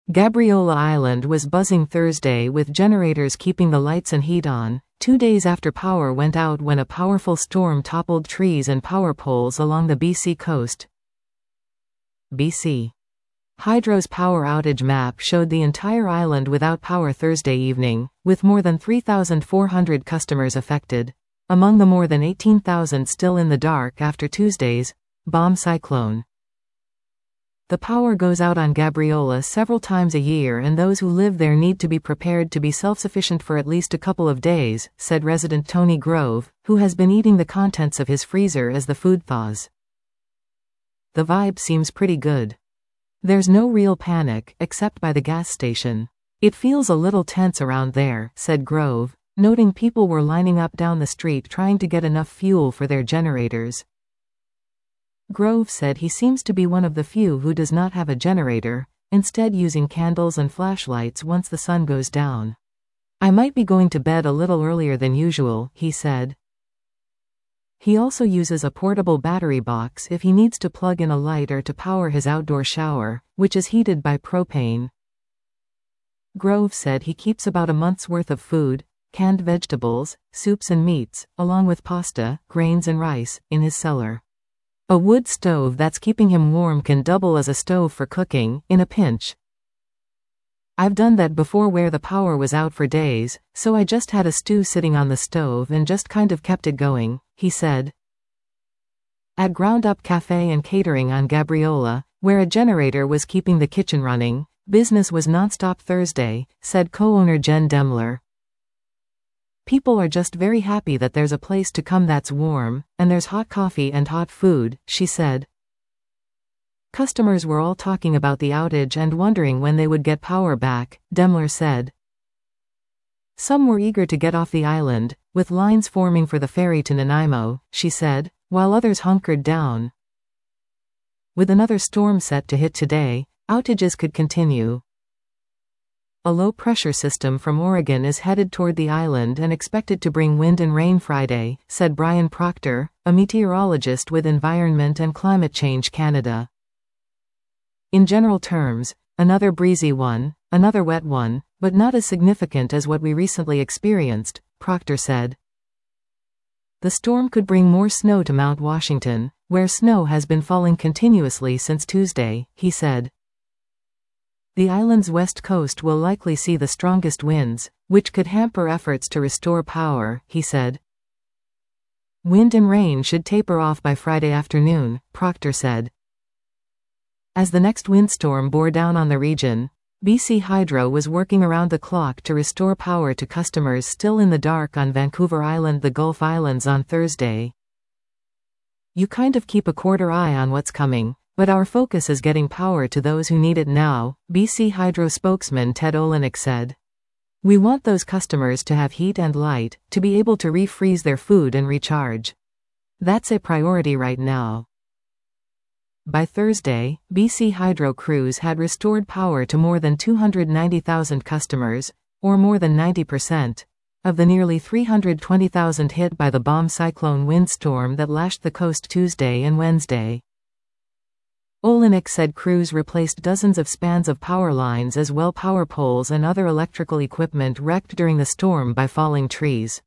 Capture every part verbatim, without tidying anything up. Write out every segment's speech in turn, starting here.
Gabriola Island was buzzing Thursday with generators keeping the lights and heat on, two days after power went out when a powerful storm toppled trees and power poles along the B C coast. B C Hydro's power outage map showed the entire island without power Thursday evening, with more than three thousand four hundred customers affected, among the more than eighteen thousand still in the dark after Tuesday's bomb cyclone. The power goes out on Gabriola several times a year, and those who live there need to be prepared to be self-sufficient for at least a couple of days, said resident Tony Grove, who has been eating the contents of his freezer as the food thaws. The vibe seems pretty good. There's no real panic, except by the gas station. It feels a little tense around there, said Grove, noting people were lining up down the street trying to get enough fuel for their generators. Grove said he seems to be one of the few who does not have a generator, instead using candles and flashlights once the sun goes down. I might be going to bed a little earlier than usual, he said. He also uses a portable battery box if he needs to plug in a light or to power his outdoor shower, which is heated by propane. Grove said he keeps about a month's worth of food, canned vegetables, soups and meats, along with pasta, grains and rice, in his cellar. A wood stove that's keeping him warm can double as a stove for cooking, in a pinch. I've done that before where the power was out for days, so I just had a stew sitting on the stove and just kind of kept it going, he said. At Ground Up Cafe and Catering on Gabriola, where a generator was keeping the kitchen running, business was nonstop Thursday, said co-owner Jen Demler. People are just very happy that there's a place to come that's warm, and there's hot coffee and hot food, she said. Customers were all talking about the outage and wondering when they would get power back, Demler said. Some were eager to get off the island, with lines forming for the ferry to Nanaimo, she said, while others hunkered down. With another storm set to hit today, outages could continue. A low-pressure system from Oregon is headed toward the island and expected to bring wind and rain Friday, said Brian Proctor, a meteorologist with Environment and Climate Change Canada. In general terms, another breezy one, another wet one, but not as significant as what we recently experienced, Proctor said. The storm could bring more snow to Mount Washington, where snow has been falling continuously since Tuesday, he said. The island's west coast will likely see the strongest winds, which could hamper efforts to restore power, he said. Wind and rain should taper off by Friday afternoon, Proctor said. As the next windstorm bore down on the region, B C Hydro was working around the clock to restore power to customers still in the dark on Vancouver Island, the Gulf Islands on Thursday. You kind of keep a quarter eye on what's coming, but our focus is getting power to those who need it now, B C Hydro spokesman Ted Olenek said. We want those customers to have heat and light, to be able to refreeze their food and recharge. That's a priority right now. By Thursday, B C Hydro crews had restored power to more than two hundred ninety thousand customers, or more than ninety percent, of the nearly three hundred twenty thousand hit by the bomb cyclone windstorm that lashed the coast Tuesday and Wednesday. Olenek said crews replaced dozens of spans of power lines as well power poles and other electrical equipment wrecked during the storm by falling trees.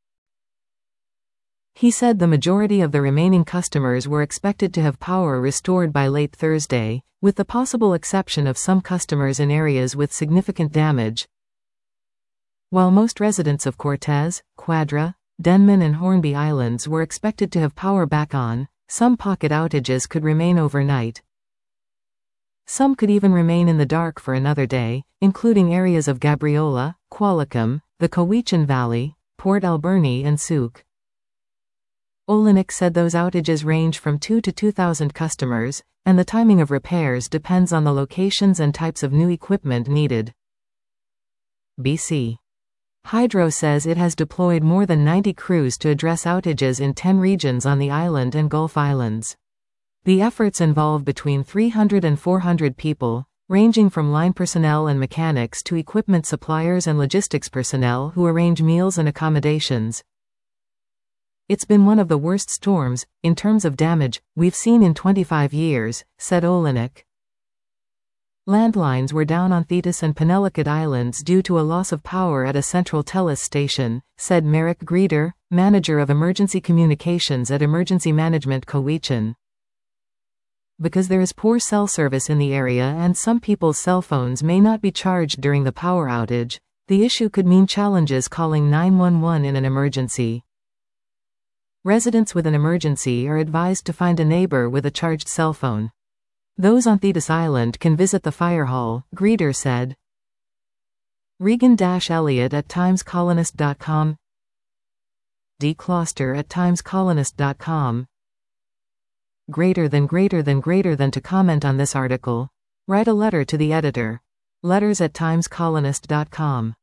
He said the majority of the remaining customers were expected to have power restored by late Thursday, with the possible exception of some customers in areas with significant damage. While most residents of Cortez, Quadra, Denman and Hornby Islands were expected to have power back on, some pocket outages could remain overnight. Some could even remain in the dark for another day, including areas of Gabriola, Qualicum, the Cowichan Valley, Port Alberni and Souk. Olenek said those outages range from two to two thousand customers, and the timing of repairs depends on the locations and types of new equipment needed. B C Hydro says it has deployed more than ninety crews to address outages in ten regions on the island and Gulf Islands. The efforts involve between three hundred and four hundred people, ranging from line personnel and mechanics to equipment suppliers and logistics personnel who arrange meals and accommodations. It's been one of the worst storms, in terms of damage, we've seen in twenty-five years, said Olenek. Landlines were down on Thetis and Penelakut Islands due to a loss of power at a central Telus station, said Merrick Greeter, manager of emergency communications at Emergency Management Cowichan. Because there is poor cell service in the area and some people's cell phones may not be charged during the power outage, the issue could mean challenges calling nine one one in an emergency. Residents with an emergency are advised to find a neighbor with a charged cell phone. Those on Thetis Island can visit the fire hall, Greeter said. Regan-Elliott at timescolonist dot com. D. Closter at timescolonist dot com. Greater than greater than greater than to comment on this article. Write a letter to the editor. Letters at timescolonist dot com.